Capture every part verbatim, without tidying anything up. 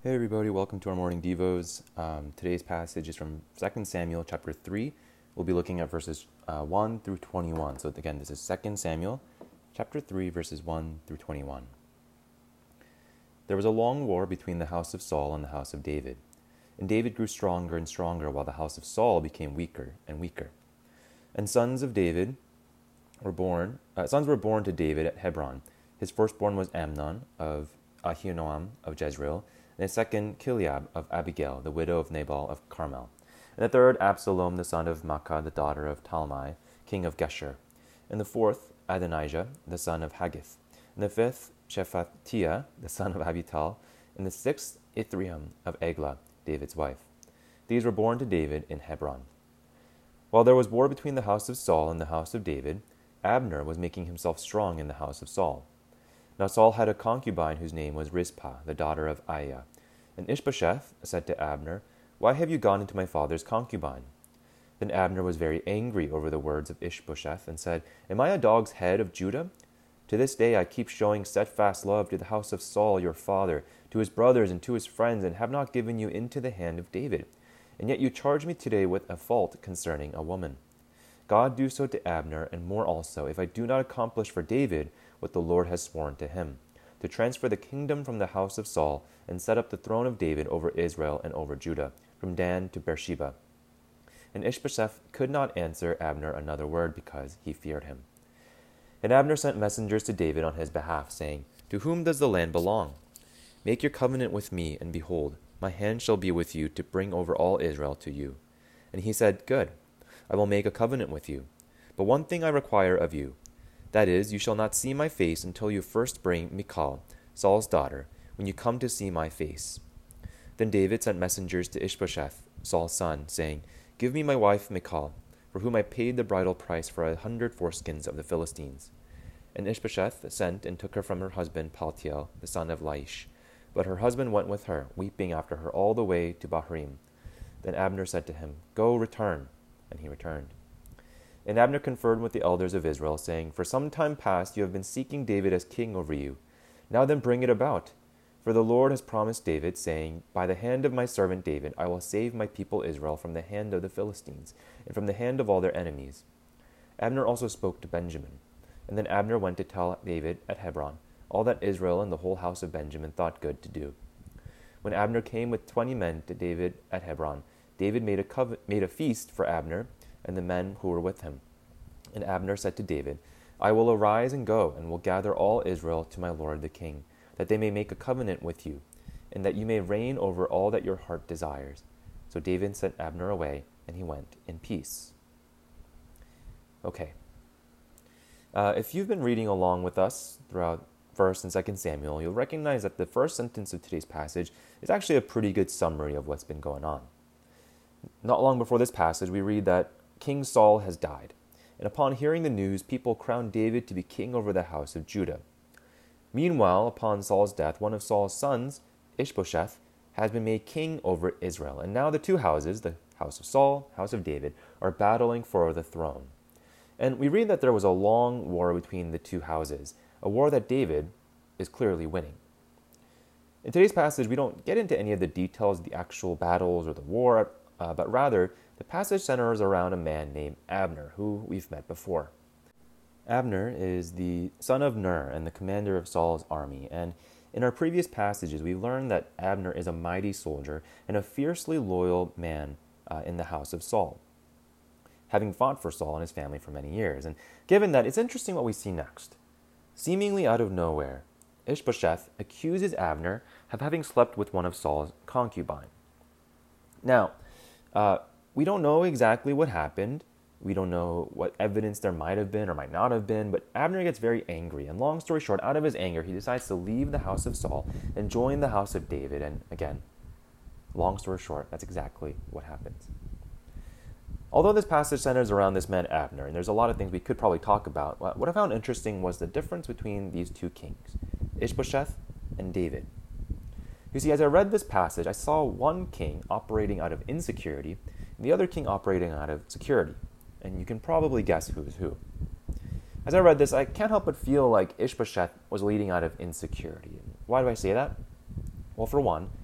Hey everybody, welcome to our morning devos. Um, today's passage is from Second Samuel chapter three. We'll be looking at verses uh, one through twenty-one. So again, this is Second Samuel chapter three, verses one through twenty-one. There was a long war between the house of Saul and the house of David. And David grew stronger and stronger, while the house of Saul became weaker and weaker. And sons of David were born, uh, sons were born to David at Hebron. His firstborn was Amnon of Ahinoam of Jezreel, and the second Chileab of Abigail, the widow of Nabal of Carmel, and the third Absalom, the son of Maacah, the daughter of Talmai, king of Geshur, and the fourth Adonijah, the son of Haggith, and the fifth Shephatiah, the son of Abital, and the sixth Ithream of Eglah, David's wife. These were born to David in Hebron. While there was war between the house of Saul and the house of David, Abner was making himself strong in the house of Saul. Now Saul had a concubine whose name was Rizpah, the daughter of Aiah. And Ishbosheth said to Abner, "Why have you gone into my father's concubine?" Then Abner was very angry over the words of Ishbosheth, and said, "Am I a dog's head of Judah? To this day I keep showing steadfast love to the house of Saul your father, to his brothers and to his friends, and have not given you into the hand of David. And yet you charge me today with a fault concerning a woman. God do so to Abner, and more also, if I do not accomplish for David what the Lord has sworn to him, to transfer the kingdom from the house of Saul, and set up the throne of David over Israel and over Judah, from Dan to Beersheba." And Ishbosheth could not answer Abner another word, because he feared him. And Abner sent messengers to David on his behalf, saying, "To whom does the land belong? Make your covenant with me, and behold, my hand shall be with you to bring over all Israel to you." And he said, "Good, I will make a covenant with you. But one thing I require of you, that is, you shall not see my face until you first bring Michal, Saul's daughter, when you come to see my face." Then David sent messengers to Ishbosheth, Saul's son, saying, "Give me my wife Michal, for whom I paid the bridal price for a hundred foreskins of the Philistines." And Ishbosheth sent and took her from her husband Paltiel, the son of Laish. But her husband went with her, weeping after her all the way to Bahurim. Then Abner said to him, "Go, return." And he returned. And Abner conferred with the elders of Israel, saying, "For some time past you have been seeking David as king over you. Now then bring it about. For the Lord has promised David, saying, By the hand of my servant David I will save my people Israel from the hand of the Philistines, and from the hand of all their enemies." Abner also spoke to Benjamin. And then Abner went to tell David at Hebron all that Israel and the whole house of Benjamin thought good to do. When Abner came with twenty men to David at Hebron, David made a, cove- made a feast for Abner and the men who were with him. And Abner said to David, "I will arise and go, and will gather all Israel to my lord the king, that they may make a covenant with you, and that you may reign over all that your heart desires." So David sent Abner away, and he went in peace. Okay. Uh, if you've been reading along with us throughout First and Second Samuel, you'll recognize that the first sentence of today's passage is actually a pretty good summary of what's been going on. Not long before this passage, we read that King Saul has died, and upon hearing the news, people crowned David to be king over the house of Judah. Meanwhile, upon Saul's death, one of Saul's sons, Ishbosheth, has been made king over Israel, and now the two houses, the house of Saul, house of David, are battling for the throne. And we read that there was a long war between the two houses, a war that David is clearly winning. In today's passage, we don't get into any of the details of the actual battles or the war, uh, but rather, the passage centers around a man named Abner, who we've met before. Abner is the son of Ner and the commander of Saul's army, and in our previous passages, we've learned that Abner is a mighty soldier and a fiercely loyal man uh, in the house of Saul, having fought for Saul and his family for many years. And given that, it's interesting what we see next. Seemingly out of nowhere, Ishbosheth accuses Abner of having slept with one of Saul's concubines. Now, uh, we don't know exactly what happened. We don't know what evidence there might have been or might not have been, but Abner gets very angry. And long story short, out of his anger, he decides to leave the house of Saul and join the house of David. And again, long story short, that's exactly what happens. Although this passage centers around this man Abner, and there's a lot of things we could probably talk about, what I found interesting was the difference between these two kings, Ishbosheth and David. You see, as I read this passage, I saw one king operating out of insecurity, and the other king operating out of security. And you can probably guess who is who. As I read this, I can't help but feel like Ishbosheth was leading out of insecurity. Why do I say that? Well, for one,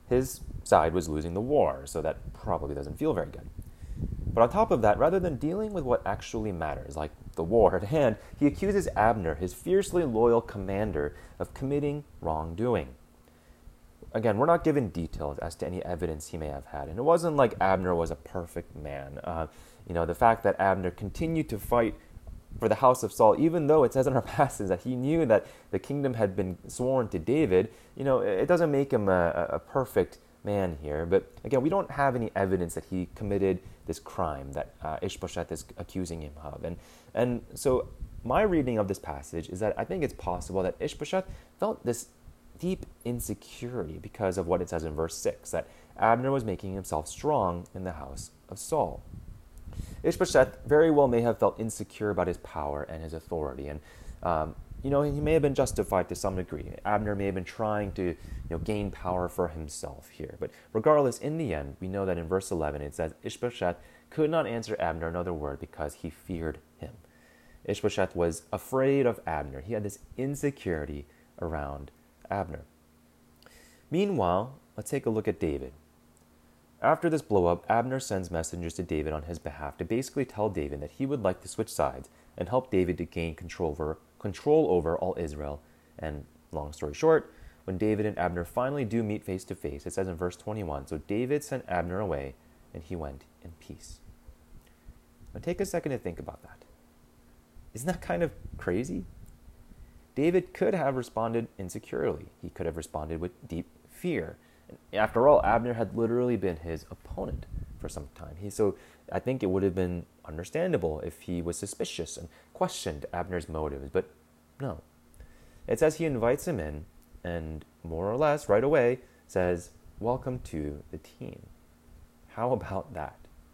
his side was losing the war, so that probably doesn't feel very good. But on top of that, rather than dealing with what actually matters, like the war at hand, he accuses Abner, his fiercely loyal commander, of committing wrongdoing. Again, we're not given details as to any evidence he may have had, and it wasn't like Abner was a perfect man. Uh, you know, the fact that Abner continued to fight for the house of Saul, even though it says in our passage that he knew that the kingdom had been sworn to David, you know, it doesn't make him a, a perfect man here. But again, we don't have any evidence that he committed this crime that uh, Ishbosheth is accusing him of. And, and so my reading of this passage is that I think it's possible that Ishbosheth felt this deep insecurity because of what it says in verse six, that Abner was making himself strong in the house of Saul. Ishbosheth very well may have felt insecure about his power and his authority, and um, you know, he may have been justified to some degree. Abner may have been trying to, you know, gain power for himself here. But regardless, in the end, we know that in verse eleven it says Ishbosheth could not answer Abner another word because he feared him. Ishbosheth was afraid of Abner. He had this insecurity around Abner. Meanwhile, let's take a look at David. After this blow-up, Abner sends messengers to David on his behalf to basically tell David that he would like to switch sides and help David to gain control over, control over all Israel. And long story short, when David and Abner finally do meet face to face, it says in verse twenty-one, so David sent Abner away and he went in peace. Now take a second to think about that. Isn't that kind of crazy? David could have responded insecurely. He could have responded with deep fear. After all, Abner had literally been his opponent for some time. He, so I think it would have been understandable if he was suspicious and questioned Abner's motives, but no. It says he invites him in and more or less right away says, welcome to the team. How about that?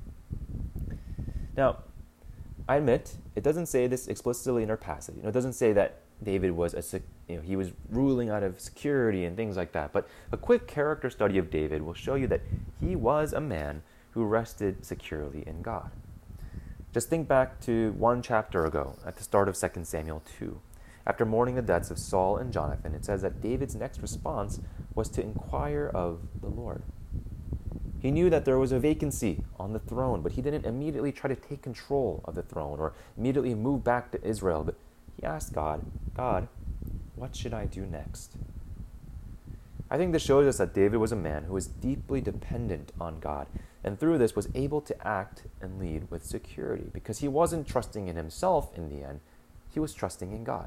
Now, I admit, it doesn't say this explicitly in our passage. You know, it doesn't say that David was a, you know, he was ruling out of security and things like that. But a quick character study of David will show you that he was a man who rested securely in God. Just think back to one chapter ago, at the start of Second Samuel two. After mourning the deaths of Saul and Jonathan, it says that David's next response was to inquire of the Lord. He knew that there was a vacancy on the throne, but he didn't immediately try to take control of the throne or immediately move back to Israel, but he asked God, God, what should I do next? I think this shows us that David was a man who was deeply dependent on God, and through this was able to act and lead with security, because he wasn't trusting in himself in the end, he was trusting in God.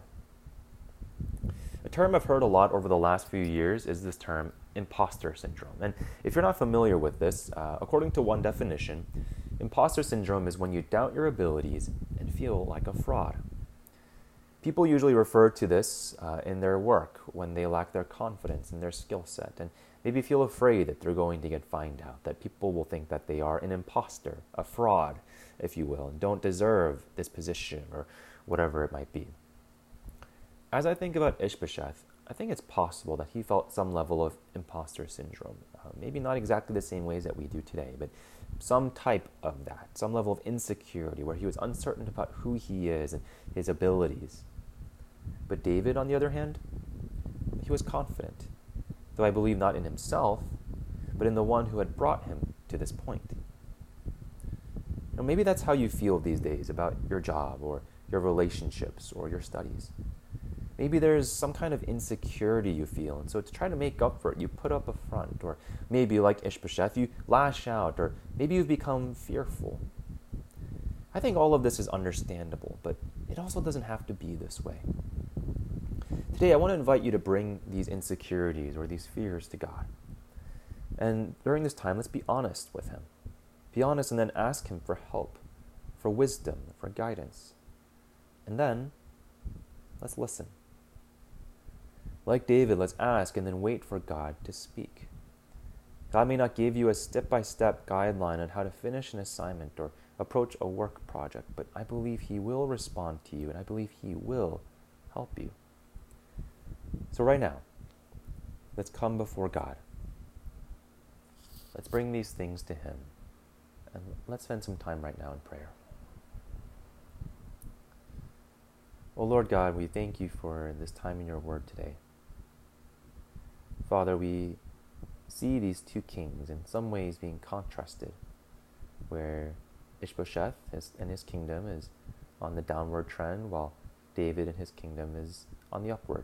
A term I've heard a lot over the last few years is this term, imposter syndrome. And if you're not familiar with this, uh, according to one definition, imposter syndrome is when you doubt your abilities and feel like a fraud. People usually refer to this uh, in their work when they lack their confidence in their skill set and maybe feel afraid that they're going to get found out, that people will think that they are an imposter, a fraud, if you will, and don't deserve this position or whatever it might be. As I think about Ishbosheth, I think it's possible that he felt some level of imposter syndrome. Uh, maybe not exactly the same ways that we do today, but some type of that, some level of insecurity where he was uncertain about who he is and his abilities. But David, on the other hand, he was confident, though I believe not in himself, but in the one who had brought him to this point. Now, maybe that's how you feel these days about your job or your relationships or your studies. Maybe there's some kind of insecurity you feel, and so to try to make up for it, you put up a front, or maybe like Ishbosheth, you lash out, or maybe you've become fearful. I think all of this is understandable, but it also doesn't have to be this way. Today, I want to invite you to bring these insecurities or these fears to God. And during this time, let's be honest with Him. Be honest and then ask Him for help, for wisdom, for guidance. And then, let's listen. Like David, let's ask and then wait for God to speak. God may not give you a step-by-step guideline on how to finish an assignment or approach a work project, but I believe He will respond to you, and I believe He will help you. So right now, let's come before God. Let's bring these things to Him, and let's spend some time right now in prayer. Oh Lord God, we thank You for this time in Your Word today. Father, we see these two kings in some ways being contrasted, where Ishbosheth is, and his kingdom is on the downward trend, while David and his kingdom is on the upward.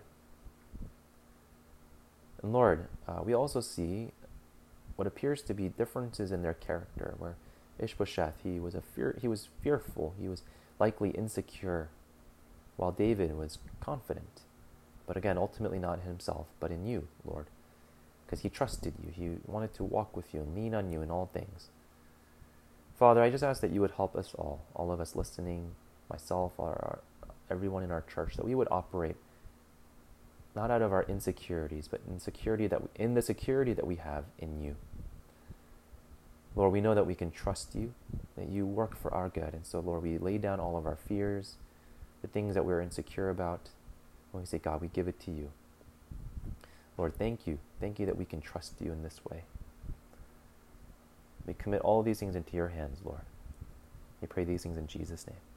And Lord, uh, we also see what appears to be differences in their character, where Ishbosheth, he was a fear, he was fearful, he was likely insecure, while David was confident, but again, ultimately not in himself, but in you, Lord, because he trusted you, he wanted to walk with you and lean on you in all things. Father, I just ask that you would help us all, all of us listening, myself, our, our, everyone in our church, that we would operate not out of our insecurities, but in security that we, in the security that we have in you. Lord, we know that we can trust you, that you work for our good. And so, Lord, we lay down all of our fears, the things that we're insecure about. And we say, God, we give it to you. Lord, thank you. Thank you that we can trust you in this way. We commit all these things into your hands, Lord. We pray these things in Jesus' name.